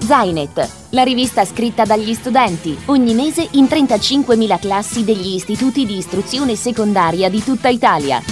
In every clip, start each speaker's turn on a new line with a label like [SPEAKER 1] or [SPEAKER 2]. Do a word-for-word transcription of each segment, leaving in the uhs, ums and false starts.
[SPEAKER 1] Zainet, la rivista scritta dagli studenti, ogni mese in trentacinquemila classi degli istituti di istruzione secondaria di tutta Italia.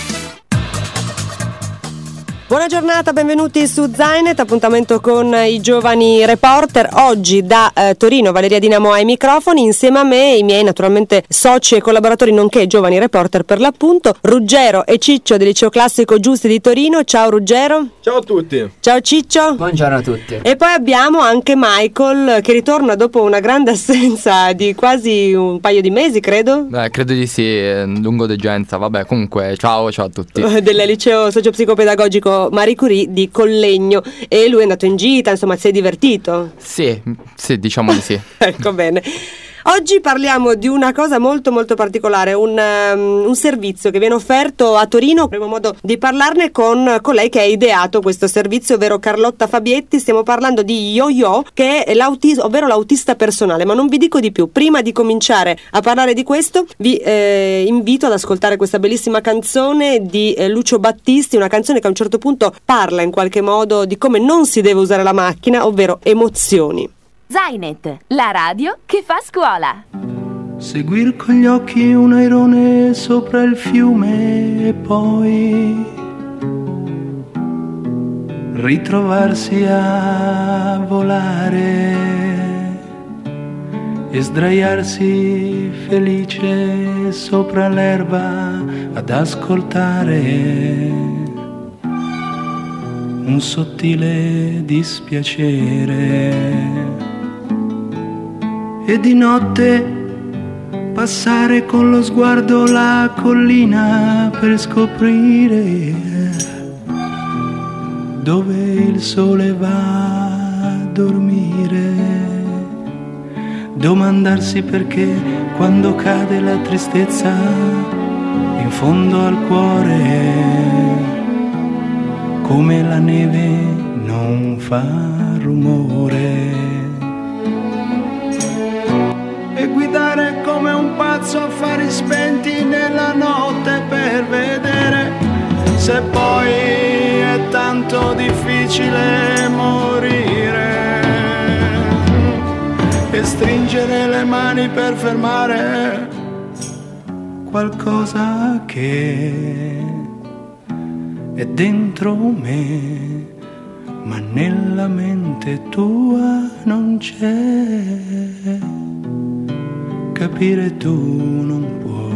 [SPEAKER 2] Buona giornata, benvenuti su Zainet, appuntamento con i giovani reporter. Oggi da eh, Torino Valeria Dinamo ai microfoni, insieme a me i miei naturalmente soci e collaboratori nonché giovani reporter per l'appunto, Ruggero e Ciccio del liceo classico Giusti di Torino. Ciao Ruggero.
[SPEAKER 3] Ciao a tutti.
[SPEAKER 2] Ciao Ciccio.
[SPEAKER 4] Buongiorno a tutti.
[SPEAKER 2] E poi abbiamo anche Michael che ritorna dopo una grande assenza di quasi un paio di mesi, credo.
[SPEAKER 5] Beh, credo di sì, lungo degenza, vabbè, comunque ciao, ciao a tutti.
[SPEAKER 2] Del liceo socio-psicopedagogico Marie Curie di Collegno, e lui è andato in gita, insomma, si è divertito?
[SPEAKER 5] Sì, sì, diciamo di sì.
[SPEAKER 2] Ecco, bene. Oggi parliamo di una cosa molto molto particolare, un, um, un servizio che viene offerto a Torino. Avremo modo di parlarne con colei che ha ideato questo servizio, ovvero Carlotta Fabietti. Stiamo parlando di Yo-Yo, che è l'autis- ovvero l'autista personale, ma non vi dico di più. Prima di cominciare a parlare di questo vi eh, invito ad ascoltare questa bellissima canzone di eh, Lucio Battisti, una canzone che a un certo punto parla in qualche modo di come non si deve usare la macchina, ovvero emozioni.
[SPEAKER 1] Zainet, la radio che fa scuola.
[SPEAKER 6] Seguir con gli occhi un airone sopra il fiume e poi ritrovarsi a volare e sdraiarsi felice sopra l'erba ad ascoltare un sottile dispiacere. E di notte passare con lo sguardo la collina per scoprire dove il sole va a dormire. Domandarsi perché quando cade la tristezza in fondo al cuore, come la neve non fa rumore. E guidare come un pazzo a fari spenti nella notte per vedere se poi è tanto difficile morire. E stringere le mani per fermare qualcosa che è dentro me, ma nella mente tua non c'è. Capire tu non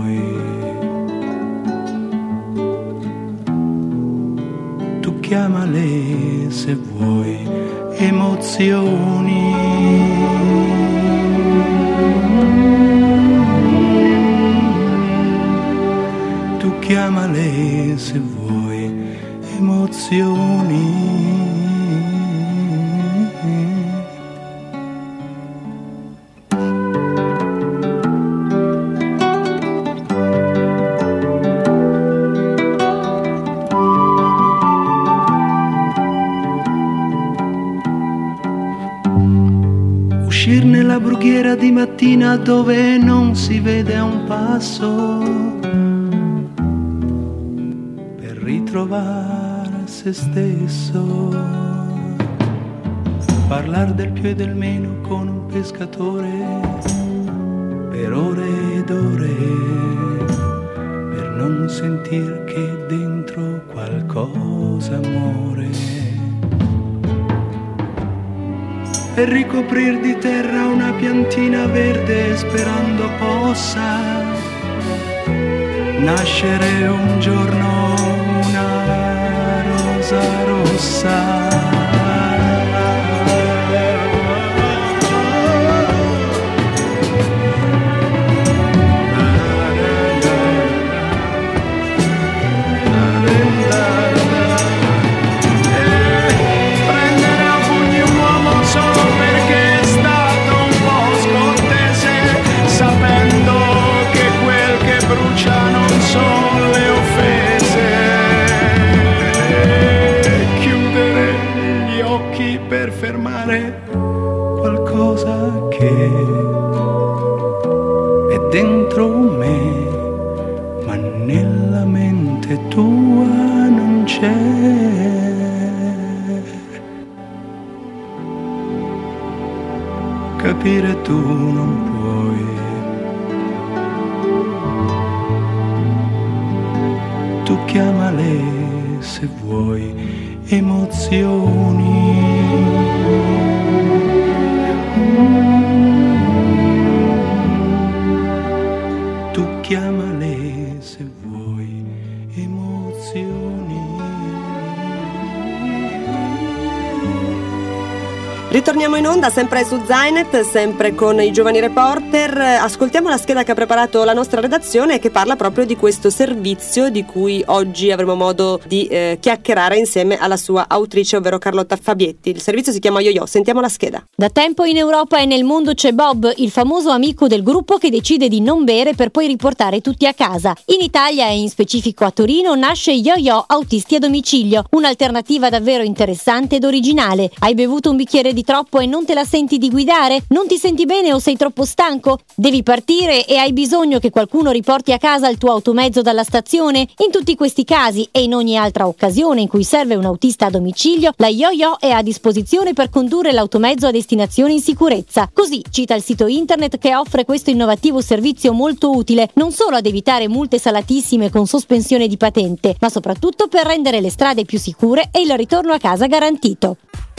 [SPEAKER 6] puoi. Tu chiamale se vuoi emozioni. Tu chiamale se vuoi emozioni. Uscir nella brughiera di mattina dove non si vede a un passo per ritrovare se stesso, parlar del più e del meno con un pescatore per ore ed ore, per non sentir che dentro qualcosa muore. E ricoprir di terra una piantina verde sperando possa nascere un giorno una rosa rossa. Per fermare qualcosa che è dentro me, ma nella mente tua non c'è. capire tu non puoi. Tu chiamale se vuoi emozioni. Tu chiamale se vuoi emozioni.
[SPEAKER 2] Ritorniamo in onda sempre su Zainet, sempre con i giovani reporter. Ascoltiamo la scheda che ha preparato la nostra redazione e che parla proprio di questo servizio di cui oggi avremo modo di eh, chiacchierare insieme alla sua autrice, ovvero Carlotta Fabietti. Il servizio si chiama Yo-Yo. Sentiamo la scheda.
[SPEAKER 3] Da tempo in Europa e nel mondo c'è Bob, il famoso amico del gruppo che decide di non bere per poi riportare tutti a casa. In Italia e in specifico a Torino nasce Yo-Yo Autisti a Domicilio, un'alternativa davvero interessante ed originale. Hai bevuto un bicchiere di troppo e non te la senti di guidare? Non ti senti bene o sei troppo stanco? Devi partire e hai bisogno che qualcuno riporti a casa il tuo automezzo dalla stazione? In tutti questi casi e in ogni altra occasione in cui serve un autista a domicilio, la Yo-Yo è a disposizione per condurre l'automezzo a destinazione in sicurezza. Così cita il sito internet che offre questo innovativo servizio molto utile, non solo ad evitare multe salatissime con sospensione di patente, ma soprattutto per rendere le strade più sicure e il ritorno a casa garantito.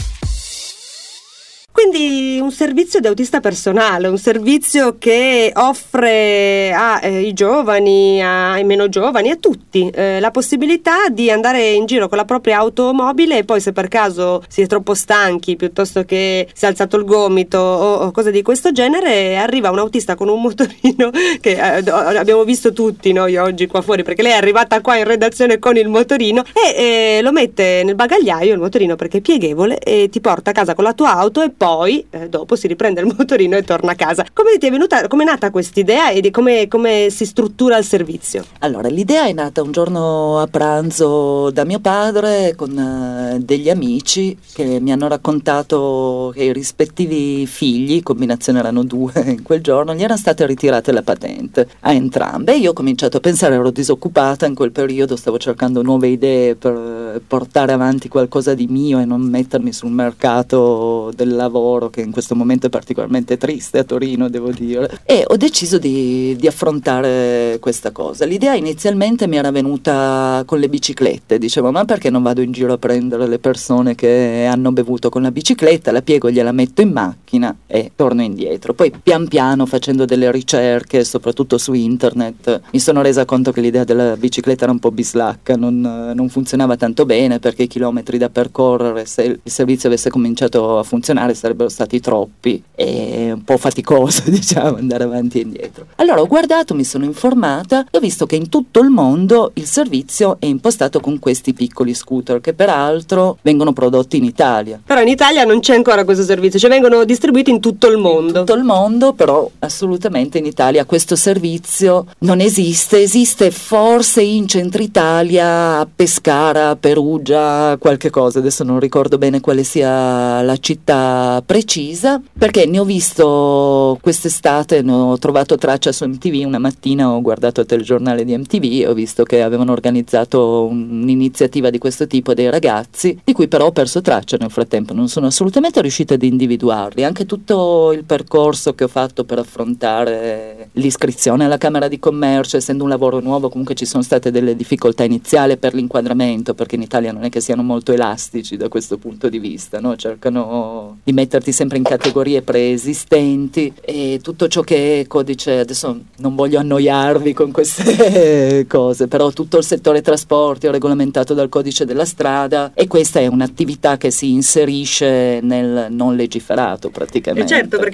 [SPEAKER 2] Quindi un servizio di autista personale, un servizio che offre ai eh, giovani, ai meno giovani, a tutti eh, la possibilità di andare in giro con la propria automobile e poi se per caso si è troppo stanchi piuttosto che si è alzato il gomito o, o cose di questo genere, arriva un autista con un motorino che eh, abbiamo visto tutti noi oggi qua fuori, perché lei è arrivata qua in redazione con il motorino e eh, lo mette nel bagagliaio il motorino perché è pieghevole e ti porta a casa con la tua auto e poi eh, dopo si riprende il motorino e torna a casa. Come ti è venuta, come è nata questa idea e di come, come si struttura il servizio?
[SPEAKER 4] Allora, l'idea è nata un giorno a pranzo da mio padre con uh, degli amici che mi hanno raccontato che i rispettivi figli, combinazione erano due in quel giorno, gli erano state ritirate la patente a entrambe. Io ho cominciato a pensare, ero disoccupata in quel periodo, stavo cercando nuove idee per portare avanti qualcosa di mio e non mettermi sul mercato del lavoro che in questo momento è particolarmente triste a Torino, devo dire, e ho deciso di, di affrontare questa cosa. L'idea inizialmente mi era venuta con le biciclette, dicevo ma perché non vado in giro a prendere le persone che hanno bevuto con la bicicletta, la piego, gliela metto in macchina e torno indietro. Poi pian piano, facendo delle ricerche soprattutto su internet, mi sono resa conto che l'idea della bicicletta era un po' bislacca, non, non funzionava tanto bene perché i chilometri da percorrere, se il servizio avesse cominciato a funzionare, sarebbero stati troppi e un po' faticoso, diciamo, andare avanti e indietro. Allora ho guardato, mi sono informata e ho visto che in tutto il mondo il servizio è impostato con questi piccoli scooter che peraltro vengono prodotti in Italia.
[SPEAKER 2] Però in Italia non c'è ancora questo servizio, cioè vengono distribuiti in tutto il mondo.
[SPEAKER 4] In tutto il mondo, però assolutamente in Italia questo servizio non esiste, esiste forse in centro Italia, a Pescara, Perugia, qualche cosa, adesso non ricordo bene quale sia la città precisa, perché ne ho visto quest'estate, ne ho trovato traccia su M T V, una mattina ho guardato il telegiornale di M T V e ho visto che avevano organizzato un'iniziativa di questo tipo dei ragazzi, di cui però ho perso traccia nel frattempo, non sono assolutamente riuscita ad individuarli. Anche tutto il percorso che ho fatto per affrontare l'iscrizione alla Camera di Commercio, essendo un lavoro nuovo, comunque ci sono state delle difficoltà iniziali per l'inquadramento, perché in Italia non è che siano molto elastici da questo punto di vista, no? Cercano di metterti sempre in categorie preesistenti e tutto ciò che è codice, adesso non voglio annoiarvi con queste cose, però tutto il settore trasporti è regolamentato dal codice della strada e questa è un'attività che si inserisce nel non legiferato praticamente.
[SPEAKER 2] E certo, perché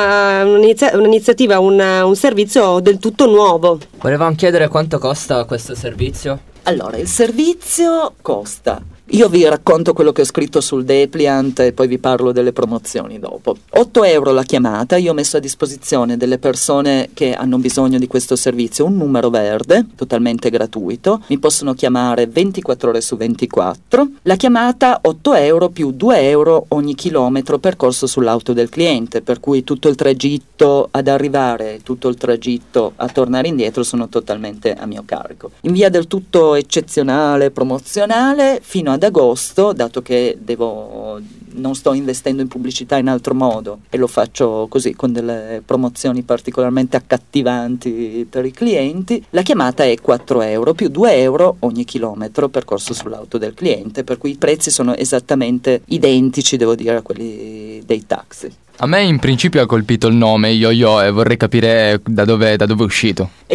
[SPEAKER 2] è un'inizia- un'iniziativa, un, un servizio del tutto nuovo.
[SPEAKER 7] Volevamo chiedere quanto costa questo servizio?
[SPEAKER 4] Allora, il servizio costa, io vi racconto quello che ho scritto sul Depliant e poi vi parlo delle promozioni dopo. otto euro la chiamata, io ho messo a disposizione delle persone che hanno bisogno di questo servizio un numero verde, totalmente gratuito, mi possono chiamare ventiquattro ore su ventiquattro, la chiamata otto euro più due euro ogni chilometro percorso sull'auto del cliente, per cui tutto il tragitto ad arrivare, tutto il tragitto a tornare indietro sono totalmente a mio carico. In via del tutto eccezionale, promozionale, fino a ad agosto, dato che devo, non sto investendo in pubblicità in altro modo e lo faccio così con delle promozioni particolarmente accattivanti per i clienti, la chiamata è quattro euro più due euro ogni chilometro percorso sull'auto del cliente, per cui i prezzi sono esattamente identici, devo dire, a quelli dei taxi.
[SPEAKER 5] A me in principio ha colpito il nome Yo-Yo e vorrei capire da dove, da dove è uscito.
[SPEAKER 4] È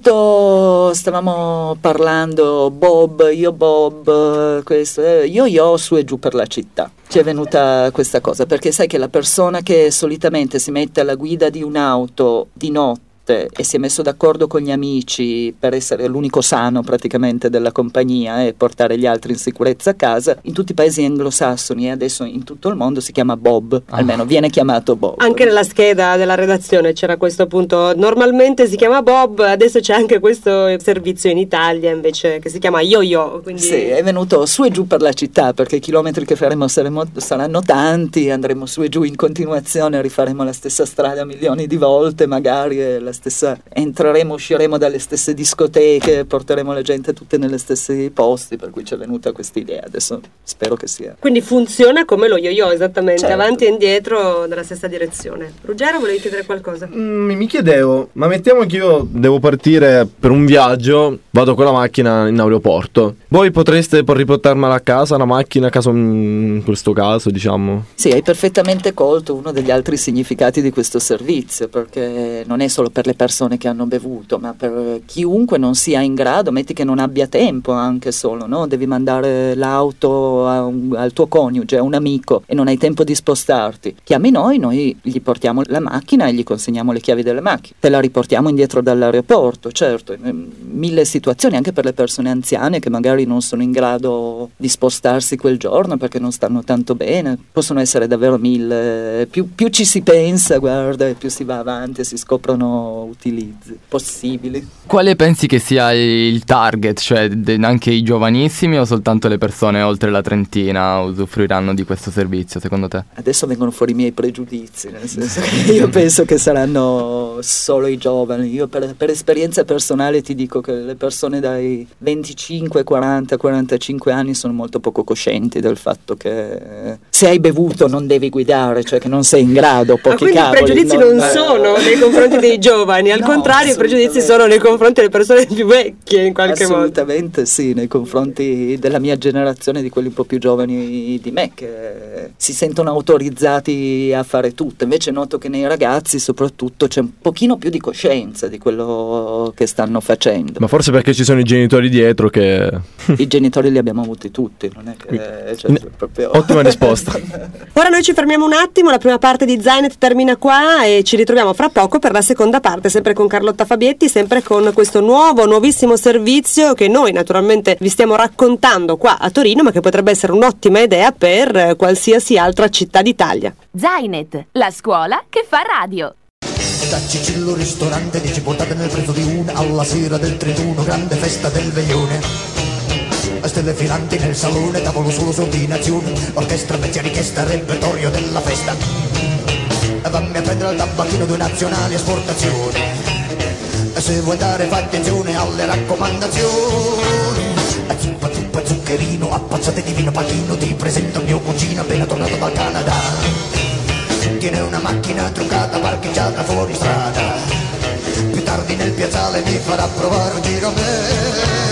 [SPEAKER 4] uscito, stavamo parlando Bob, io Bob, questo, eh, Yo-Yo su e giù per la città. Ci è venuta questa cosa, perché sai che la persona che solitamente si mette alla guida di un'auto di notte e si è messo d'accordo con gli amici per essere l'unico sano praticamente della compagnia e portare gli altri in sicurezza a casa, in tutti i paesi anglosassoni e adesso in tutto il mondo si chiama Bob, ah. almeno viene chiamato Bob.
[SPEAKER 2] Anche nella scheda della redazione c'era questo appunto, normalmente si chiama Bob, adesso c'è anche questo servizio in Italia invece che si chiama Yo-Yo. Quindi...
[SPEAKER 4] Sì, è venuto su e giù per la città perché i chilometri che faremo saremo, saranno tanti, andremo su e giù in continuazione, rifaremo la stessa strada milioni di volte magari e la stessa, entreremo, usciremo dalle stesse discoteche, porteremo la gente tutte negli stessi posti, per cui ci è venuta questa idea, adesso spero che sia.
[SPEAKER 2] Quindi funziona come lo yo-yo, esattamente,
[SPEAKER 4] certo.
[SPEAKER 2] Avanti e indietro nella stessa direzione. Ruggero, volevi chiedere qualcosa?
[SPEAKER 8] Mm, mi chiedevo, ma mettiamo che io devo partire per un viaggio, vado con la macchina in aeroporto, voi potreste poi riportarmela a casa, la macchina a casa in questo caso, diciamo?
[SPEAKER 4] Sì, hai perfettamente colto uno degli altri significati di questo servizio, perché non è solo per le persone che hanno bevuto, ma per chiunque non sia in grado, metti che non abbia tempo anche solo, no? Devi mandare l'auto a un, al tuo coniuge, a un amico e non hai tempo di spostarti, chiami noi, noi gli portiamo la macchina e gli consegniamo le chiavi delle macchine, te la riportiamo indietro dall'aeroporto, certo, mille situazioni anche per le persone anziane che magari non sono in grado di spostarsi quel giorno perché non stanno tanto bene, possono essere davvero mille, più, più ci si pensa, guarda, e più si va avanti e si scoprono utilizzi possibili.
[SPEAKER 5] Quale pensi che sia il target, cioè de- anche i giovanissimi o soltanto le persone oltre la trentina usufruiranno di questo servizio secondo te?
[SPEAKER 4] Adesso vengono fuori i miei pregiudizi, nel senso che io penso che saranno solo i giovani, io per, per esperienza personale ti dico che le persone dai venticinque, quaranta, quarantacinque anni sono molto poco coscienti del fatto che se hai bevuto non devi guidare, cioè che non sei in grado, pochi
[SPEAKER 2] Ma quindi
[SPEAKER 4] cavoli,
[SPEAKER 2] i pregiudizi non, non sono nei confronti dei giovani, al
[SPEAKER 4] No,
[SPEAKER 2] contrario i pregiudizi sono nei confronti delle persone più vecchie in qualche modo.
[SPEAKER 4] Assolutamente sì, nei confronti della mia generazione, di quelli un po' più giovani di me che si sentono autorizzati a fare tutto, invece noto che nei ragazzi soprattutto c'è un pochino più di coscienza di quello che stanno facendo.
[SPEAKER 8] Ma forse perché ci sono i genitori dietro che...
[SPEAKER 4] I genitori li abbiamo avuti tutti, non è che... Cioè, proprio...
[SPEAKER 8] Ottima risposta.
[SPEAKER 2] Ora noi ci fermiamo un attimo, la prima parte di Zainet termina qua e ci ritroviamo fra poco per la seconda parte, sempre con Carlotta Fabietti, sempre con questo nuovo, nuovissimo servizio che noi naturalmente vi stiamo raccontando qua a Torino, ma che potrebbe essere un'ottima idea per qualsiasi altra città d'Italia.
[SPEAKER 1] Zainet, la scuola che fa radio.
[SPEAKER 9] Da Cicillo ristorante dieci portate nel prezzo di una, alla sera del trentuno grande festa del veglione. Stelle filanti nel salone, tavolo solo su ordinazione, orchestra mezza richiesta, repertorio della festa. Vammi a prendere il tabacchino due nazionali esportazioni, se vuoi andare fai attenzione alle raccomandazioni. Zuppa zuppa zuccherino, appazzate di vino pachino, ti presento mio cugino appena tornato dal Canada. Tiene una macchina truccata parcheggiata fuori strada, più tardi nel piazzale mi farà provare un giro a me.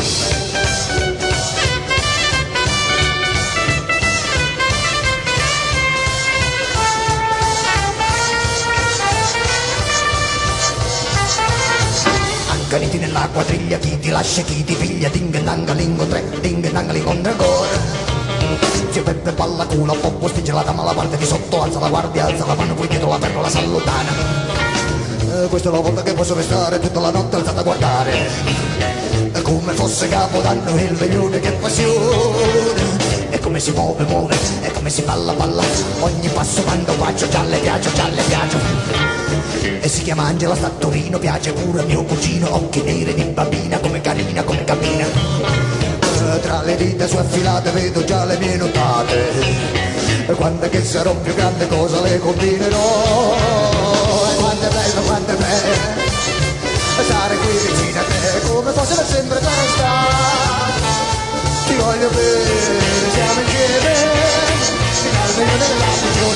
[SPEAKER 9] Accaniti nella quadriglia, chi ti lascia, chi ti piglia, ding danga lingo tre, ding danga lingo ancora. Zio Peppe palla culo, poppo spinge la dama alla parte di sotto, alza la guardia, alza la mano, poi dietro la perla la salutana. Eh, questa è la volta che posso restare tutta la notte alzata a guardare, è come fosse Capodanno il veglione, che passione. E come si muove, muove, e come si balla, balla, ogni passo quando faccio già le piace, già le piace. E si chiama Angela, sta a Torino, piace pure a mio cugino, occhi neri di bambina, come carina, come cammina. Eh, tra le dita sue affilate vedo già le mie notate, e quando è che sarò più grande cosa le combinerò. E quanto è bello, quanto è bello stare qui vicino a te, come fosse per sempre questa. Ti voglio bene, siamo insieme fino al meglio della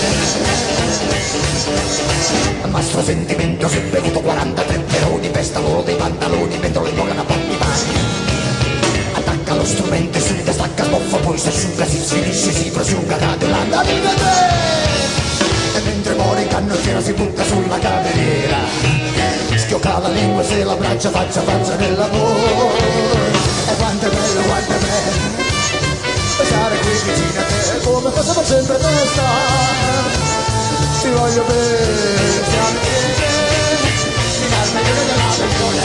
[SPEAKER 9] stagione. Mastro sentimento, si è bevuto quarantatré peroni, pesta loro dei pantaloni mentre le poca da pochi pani. Attacca lo strumento e subito stacca, sboffa, poi si asciuga, si sfinisce, si prosciuga, cade l'anda di te. E mentre muore in canottiera si butta sulla cameriera, schiocca la lingua e se la braccia faccia faccia nell'amore. E quanto è bello, quanto è bello stare qui vicino a te, come facciamo sempre questa. Ti voglio bene, siamo insieme fino al meglio della stagione.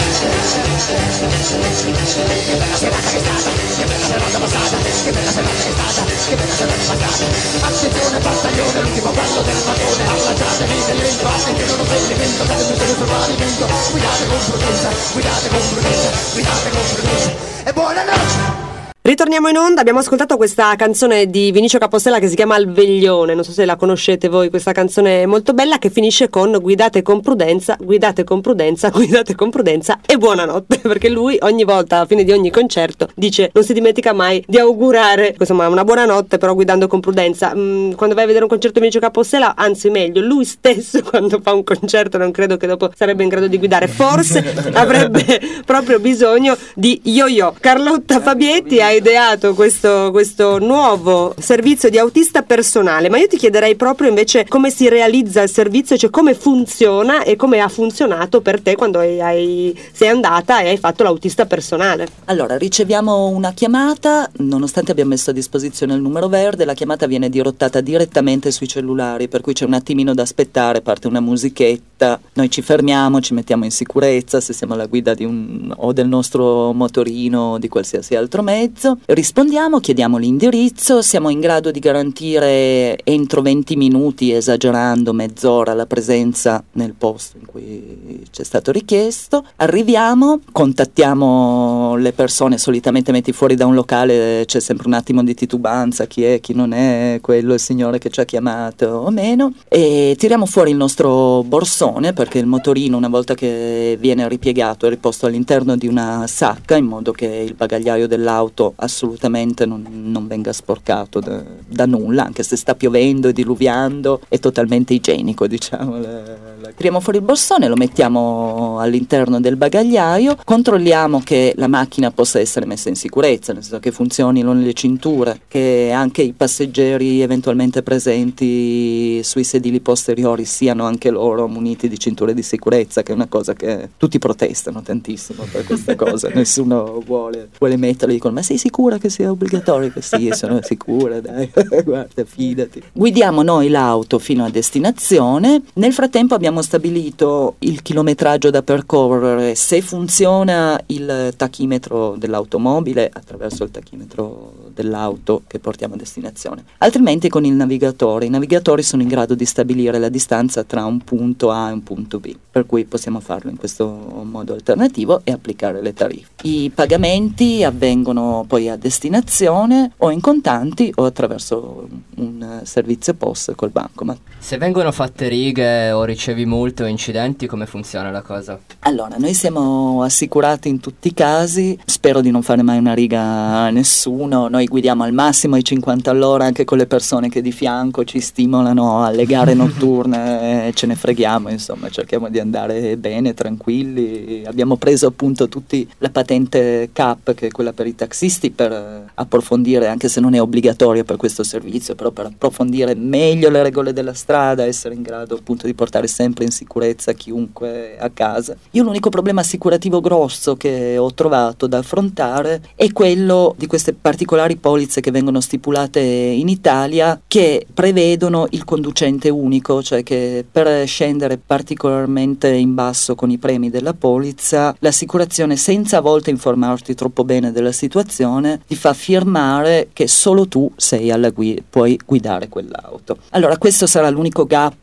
[SPEAKER 9] Che bella serata che è stata, che bella serata passata, che bella serata che è stata, che bella serata passata. Attenzione battaglione, l'ultimo passo del mattone, allacciatevi del lento, affinché non offende vento, date un misterioso pavimento. Guidate con prudenza, guidate con prudenza, guidate con prudenza. E buonanotte!
[SPEAKER 2] Ritorniamo in onda, abbiamo ascoltato questa canzone di Vinicio Capostella che si chiama Al Veglione, non so se la conoscete voi, questa canzone molto bella che finisce con guidate con prudenza, guidate con prudenza, guidate con prudenza e buonanotte, perché lui ogni volta alla fine di ogni concerto dice, non si dimentica mai di augurare insomma una buonanotte però guidando con prudenza. Mm, quando vai a vedere un concerto di Vinicio Capostella, anzi meglio, lui stesso quando fa un concerto non credo che dopo sarebbe in grado di guidare, forse avrebbe proprio bisogno di yo-yo. Carlotta Fabietti ha ideato questo, questo nuovo servizio di autista personale, ma io ti chiederei proprio invece come si realizza il servizio, cioè come funziona e come ha funzionato per te quando hai, hai, sei andata e hai fatto l'autista personale.
[SPEAKER 4] Allora, riceviamo una chiamata, nonostante abbiamo messo a disposizione il numero verde, la chiamata viene dirottata direttamente sui cellulari, per cui c'è un attimino da aspettare, parte una musichetta, noi ci fermiamo, ci mettiamo in sicurezza se siamo alla guida di un o del nostro motorino o di qualsiasi altro mezzo. Rispondiamo, chiediamo l'indirizzo, siamo in grado di garantire entro venti minuti, esagerando mezz'ora, la presenza nel posto in cui ci è stato richiesto. Arriviamo, contattiamo le persone, solitamente metti fuori da un locale c'è sempre un attimo di titubanza, chi è, chi non è, quello il signore che ci ha chiamato o meno, e tiriamo fuori il nostro borsone, perché il motorino una volta che viene ripiegato è riposto all'interno di una sacca in modo che il bagagliaio dell'auto assolutamente non, non venga sporcato da, da nulla, anche se sta piovendo e diluviando, è totalmente igienico, diciamo. La, la... Tiriamo fuori il borsone, lo mettiamo all'interno del bagagliaio, controlliamo che la macchina possa essere messa in sicurezza, nel senso che funzionino le cinture, che anche i passeggeri eventualmente presenti sui sedili posteriori siano anche loro muniti di cinture di sicurezza, che è una cosa che tutti protestano tantissimo per questa cosa, nessuno vuole, vuole metterli, dicono ma sei sicura che sia obbligatorio? Che sì, sono sicura, dai, guarda, fidati. Guidiamo noi l'auto fino a destinazione, nel frattempo abbiamo stabilito il chilometraggio da percorrere, se funziona il tachimetro dell'automobile attraverso il tachimetro dell'auto che portiamo a destinazione, altrimenti con il navigatore. I navigatori sono in grado di stabilire la distanza tra un punto A e un punto B, per cui possiamo farlo in questo modo alternativo e applicare le tariffe. I pagamenti avvengono poi a destinazione o in contanti o attraverso un servizio P O S col bancomat.
[SPEAKER 7] Se vengono fatte righe o ricevi multe o incidenti, come funziona la cosa?
[SPEAKER 4] Allora, noi siamo assicurati in tutti i casi, spero di non fare mai una riga a nessuno, noi guidiamo al massimo ai cinquanta all'ora anche con le persone che di fianco ci stimolano alle gare notturne, ce ne freghiamo, insomma, cerchiamo di andare bene, tranquilli. Abbiamo preso appunto tutti la patente C A P, che è quella per i taxisti, per approfondire, anche se non è obbligatoria per questo servizio, però per approfondire meglio le regole della strada, essere in grado appunto di portare sempre in sicurezza chiunque a casa. Io l'unico problema assicurativo grosso che ho trovato da affrontare è quello di queste particolari polizze che vengono stipulate in Italia, che prevedono il conducente unico, cioè che per scendere particolarmente in basso con i premi della polizza, l'assicurazione, senza a volte informarti troppo bene della situazione, ti fa firmare che solo tu sei alla guida, puoi guidare quell'auto. Allora questo sarà l'unico gap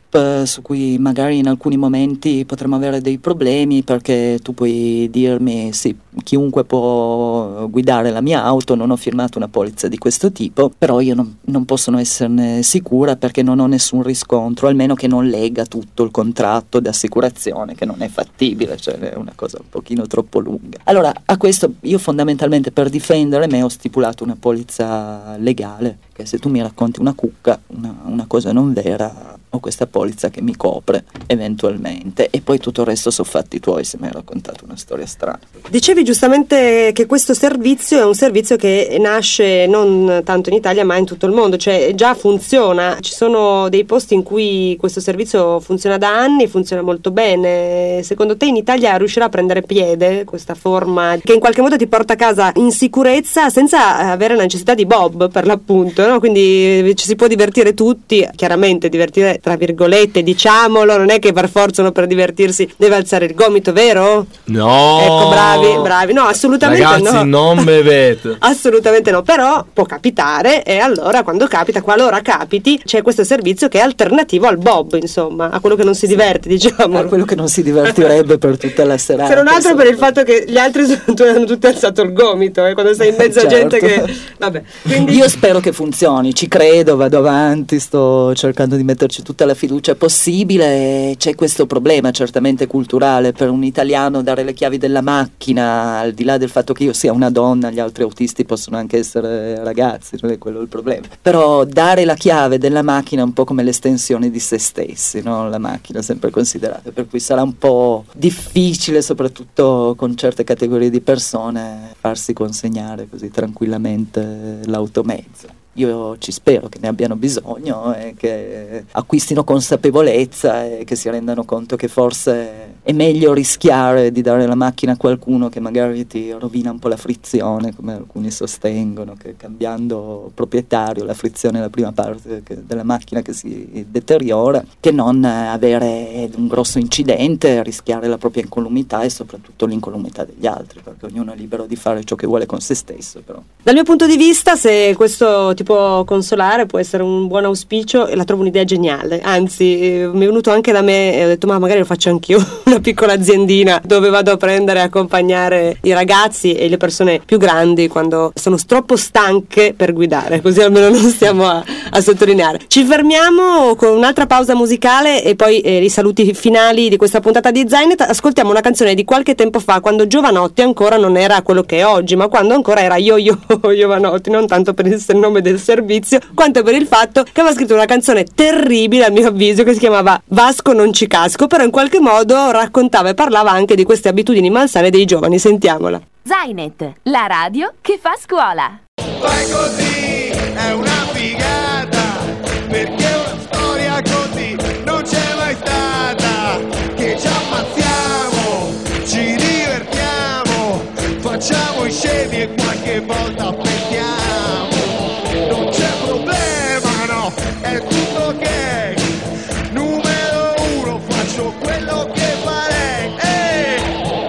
[SPEAKER 4] eh, su cui magari in alcuni momenti potremmo avere dei problemi, perché tu puoi dirmi sì, chiunque può guidare la mia auto, non ho firmato una polizza di questo tipo, però io non, non posso esserne sicura perché non ho nessun riscontro, almeno che non lega tutto il contratto di assicurazione, che non è fattibile, cioè è una cosa un pochino troppo lunga. Allora, a questo io fondamentalmente, per difendere me, ho stipulato una polizza legale, che se tu mi racconti una cucca, una, una cosa non vera, ho questa polizza che mi copre eventualmente, e poi tutto il resto sono fatti tuoi se mi hai raccontato una storia strana.
[SPEAKER 2] Dicevi giustamente che questo servizio è un servizio che nasce non tanto in Italia ma in tutto il mondo, cioè già funziona, ci sono dei posti in cui questo servizio funziona da anni, funziona molto bene. Secondo te in Italia riuscirà a prendere piede questa forma che in qualche modo ti porta a casa in sicurezza senza avere la necessità di Bob, per l'appunto, no? Quindi ci si può divertire tutti, chiaramente divertire tra virgolette, diciamolo, non è che per forza uno per divertirsi deve alzare il gomito, vero?
[SPEAKER 8] No!
[SPEAKER 2] Ecco, bravi, bravi, no, assolutamente
[SPEAKER 8] Ragazzi,
[SPEAKER 2] no.
[SPEAKER 8] non bevete.
[SPEAKER 2] Assolutamente no, però può capitare, e allora quando capita, qualora capiti, c'è questo servizio che è alternativo al Bob, insomma, a quello che non si diverte, diciamo.
[SPEAKER 4] A quello che non si divertirebbe per tutta la serata.
[SPEAKER 2] Se non altro per il fatto che gli altri hanno tutti alzato il gomito, eh, quando sei in mezzo a
[SPEAKER 4] Certo.
[SPEAKER 2] gente che... Vabbè, quindi...
[SPEAKER 4] Io spero che funzioni, ci credo, vado avanti, sto cercando di metterci tutta la fiducia possibile. C'è questo problema certamente culturale, per un italiano dare le chiavi della macchina, al di là del fatto che io sia una donna, gli altri autisti possono anche essere ragazzi, non è quello il problema, però dare la chiave della macchina è un po' come l'estensione di se stessi, no? La macchina è sempre considerata, per cui sarà un po' difficile, soprattutto con certe categorie di persone, farsi consegnare così tranquillamente l'automezzo. Io ci spero che ne abbiano bisogno e che acquistino consapevolezza e che si rendano conto che forse è meglio rischiare di dare la macchina a qualcuno che magari ti rovina un po' la frizione, come alcuni sostengono, che cambiando proprietario la frizione è la prima parte che, della macchina che si deteriora, che non avere un grosso incidente, rischiare la propria incolumità e soprattutto l'incolumità degli altri, perché ognuno è libero di fare ciò che vuole con se stesso. Però
[SPEAKER 2] Dal mio punto di vista, se questo ti può consolare, può essere un buon auspicio, e la trovo un'idea geniale, anzi eh, mi è venuto anche da me e ho detto ma magari lo faccio anch'io, una piccola aziendina dove vado a prendere e accompagnare i ragazzi e le persone più grandi quando sono troppo stanche per guidare, così almeno non stiamo a, a sottolineare. Ci fermiamo con un'altra pausa musicale e poi eh, i saluti finali di questa puntata di Zainet. Ascoltiamo una canzone di qualche tempo fa, quando Jovanotti ancora non era quello che è oggi, ma quando ancora era Yo-Yo Jovanotti, non tanto per il nome del servizio quanto per il fatto che aveva scritto una canzone terribile, a mio avviso, che si chiamava Vasco non ci casco, però in qualche modo raccontava e parlava anche di queste abitudini malsane dei giovani. Sentiamola.
[SPEAKER 1] Zainet, la radio che fa scuola.
[SPEAKER 10] Fai così, è una figata, perché una storia così non c'è mai stata, che ci ammazziamo, ci divertiamo, facciamo i scemi e qualche volta aspettiamo. Non c'è problema, no, è tutto ok. Numero uno, faccio quello che farei. Ehi!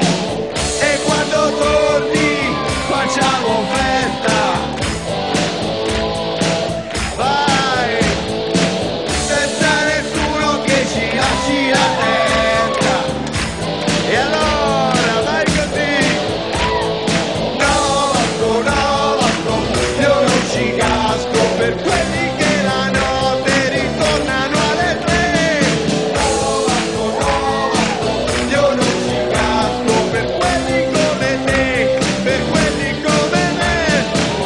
[SPEAKER 10] E quando torni, facciamo festa. Vai! Senza nessuno che ci lasci la testa. E allora, vai così. No, Vasco, no, Vasco, io non ci casco, per quelli che la notte ritornano alle tre. No, Vasco, no, Vasco, io non ci casco, per quelli come te, per quelli come me.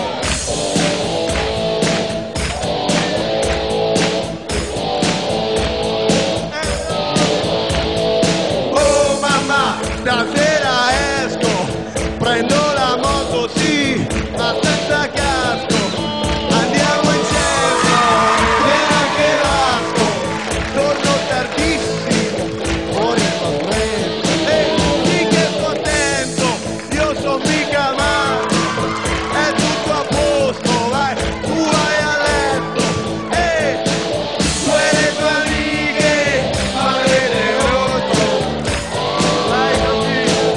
[SPEAKER 10] Oh mamma, stasera esco, prendo la moto, sì, ma senza casco. Andiamo in centro, viene anche Vasco, torno tardissimo, fuori fa freddo. E sì che contento, io son mica male, è tutto a posto, vai, tu vai a letto. E tu e le tue amiche, avete rotto, vai così.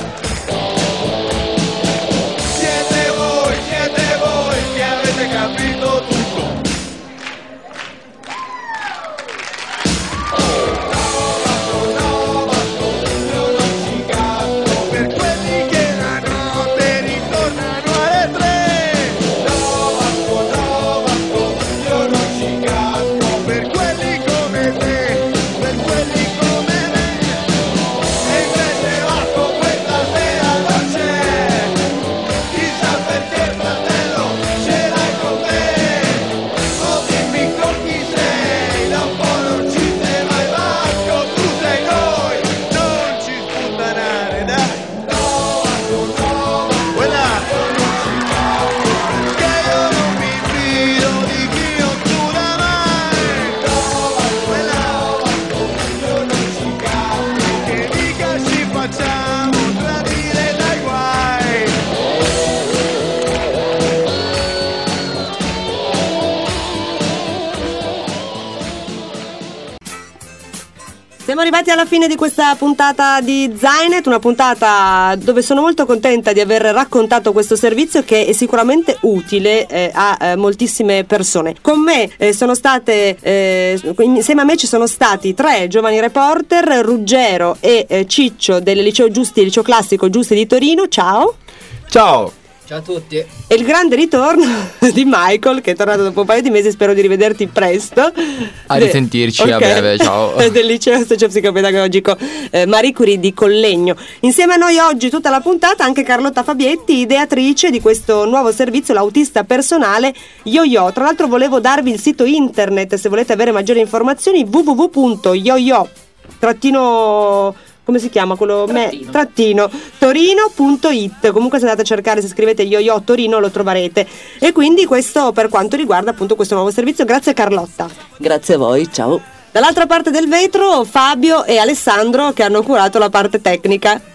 [SPEAKER 2] Siamo arrivati alla fine di questa puntata di Zainet, una puntata dove sono molto contenta di aver raccontato questo servizio che è sicuramente utile eh, a eh, moltissime persone. Con me eh, sono state, eh, insieme a me ci sono stati tre giovani reporter, Ruggero e eh, Ciccio del liceo Giusti, liceo classico Giusti di Torino. Ciao!
[SPEAKER 8] Ciao!
[SPEAKER 7] Ciao a tutti.
[SPEAKER 2] E il grande ritorno di Michael, che è tornato dopo un paio di mesi, spero di rivederti presto.
[SPEAKER 5] A risentirci
[SPEAKER 2] De-
[SPEAKER 5] a
[SPEAKER 2] okay.
[SPEAKER 5] breve, ciao.
[SPEAKER 2] Del liceo socio-psicopedagogico eh, Marie Curie di Collegno. Insieme a noi oggi tutta la puntata anche Carlotta Fabietti, ideatrice di questo nuovo servizio, l'autista personale Yo-Yo. Tra l'altro volevo darvi il sito internet se volete avere maggiori informazioni, w w w punto yoyo trattino come si chiama quello?
[SPEAKER 4] Trattino.
[SPEAKER 2] Me, trattino torino punto it. Comunque se andate a cercare, se scrivete Yo-Yo Torino lo troverete. E quindi questo per quanto riguarda appunto questo nuovo servizio. Grazie Carlotta.
[SPEAKER 4] Grazie a voi, ciao.
[SPEAKER 2] Dall'altra parte del vetro Fabio e Alessandro che hanno curato la parte tecnica.